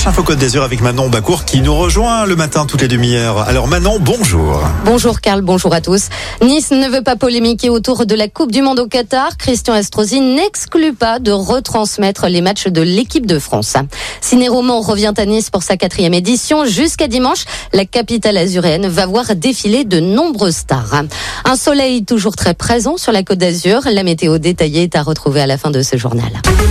Flash Info Côte d'Azur avec Manon Bacourt qui nous rejoint le matin toutes les demi-heures. Alors Manon, bonjour. Bonjour Karl, bonjour à tous. Nice ne veut pas polémiquer autour de la Coupe du Monde au Qatar. Christian Estrosi n'exclut pas de retransmettre les matchs de l'équipe de France. Ciné Roman revient à Nice pour sa 4e édition. Jusqu'à dimanche, la capitale azuréenne va voir défiler de nombreuses stars. Un soleil toujours très présent sur la Côte d'Azur. La météo détaillée est à retrouver à la fin de ce journal.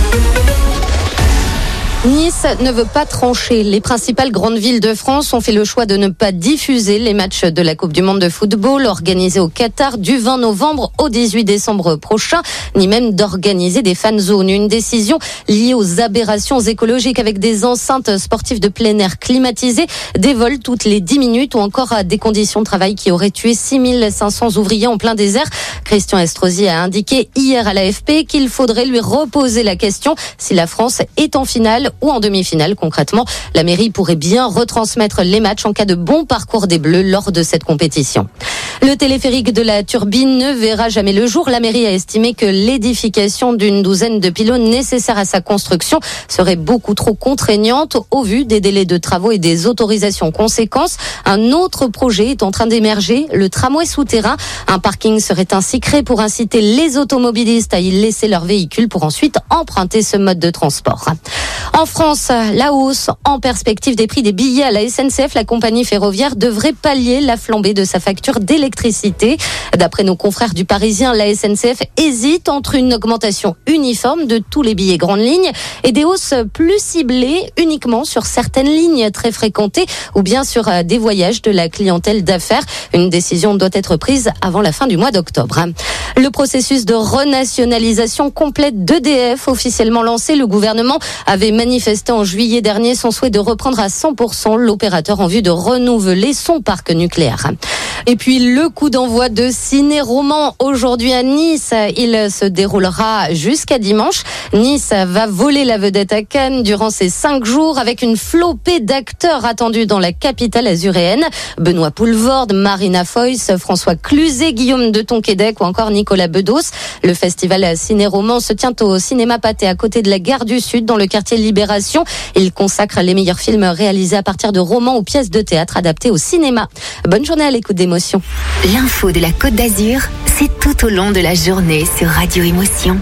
Nice ne veut pas trancher. Les principales grandes villes de France ont fait le choix de ne pas diffuser les matchs de la Coupe du Monde de football organisés au Qatar du 20 novembre au 18 décembre prochain, ni même d'organiser des fan zones. Une décision liée aux aberrations écologiques avec des enceintes sportives de plein air climatisées, des vols toutes les 10 minutes ou encore à des conditions de travail qui auraient tué 6500 ouvriers en plein désert. Christian Estrosi a indiqué hier à l'AFP qu'il faudrait lui reposer la question si la France est en finale ou en demi-finale. Concrètement, la mairie pourrait bien retransmettre les matchs en cas de bon parcours des Bleus lors de cette compétition. Le téléphérique de la Turbine ne verra jamais le jour. La mairie a estimé que l'édification d'une douzaine de pylônes nécessaires à sa construction serait beaucoup trop contraignante au vu des délais de travaux et des autorisations conséquences. Un autre projet est en train d'émerger, le tramway souterrain. Un parking serait ainsi créé pour inciter les automobilistes à y laisser leur véhicule pour ensuite emprunter ce mode de transport. En France, la hausse en perspective des prix des billets à la SNCF, la compagnie ferroviaire devrait pallier la flambée de sa facture d'électricité. D'après nos confrères du Parisien, la SNCF hésite entre une augmentation uniforme de tous les billets grandes lignes et des hausses plus ciblées uniquement sur certaines lignes très fréquentées ou bien sur des voyages de la clientèle d'affaires. Une décision doit être prise avant la fin du mois d'octobre. Le processus de renationalisation complète d'EDF officiellement lancé, le gouvernement avait manifesté en juillet dernier son souhait de reprendre à 100% l'opérateur en vue de renouveler son parc nucléaire. Et puis le coup d'envoi de Ciné Roman aujourd'hui à Nice, il se déroulera jusqu'à dimanche. Nice va voler la vedette à Cannes durant ces 5 jours avec une flopée d'acteurs attendus dans la capitale azuréenne. Benoît Poelvoorde, Marina Foïs, François Cluzet, Guillaume de Tonquédec ou encore Nicolas Bedos. Le festival Ciné Roman se tient au cinéma Pathé à côté de la gare du Sud dans le quartier Libération. Il consacre les meilleurs films réalisés à partir de romans ou pièces de théâtre adaptées au cinéma. Bonne journée à l'écoute d'Émotion. L'info de la Côte d'Azur, c'est tout au long de la journée sur Radio Émotion.